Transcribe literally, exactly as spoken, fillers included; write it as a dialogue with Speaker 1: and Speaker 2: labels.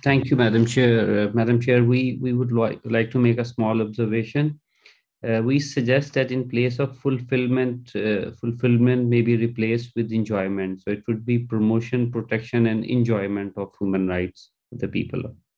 Speaker 1: Thank you, Madam Chair. Uh, Madam Chair, we, we would like, like to make a small observation. Uh, we suggest that in place of fulfillment, uh, fulfillment may be replaced with enjoyment. So it would be promotion, protection, and enjoyment of human rights of the people.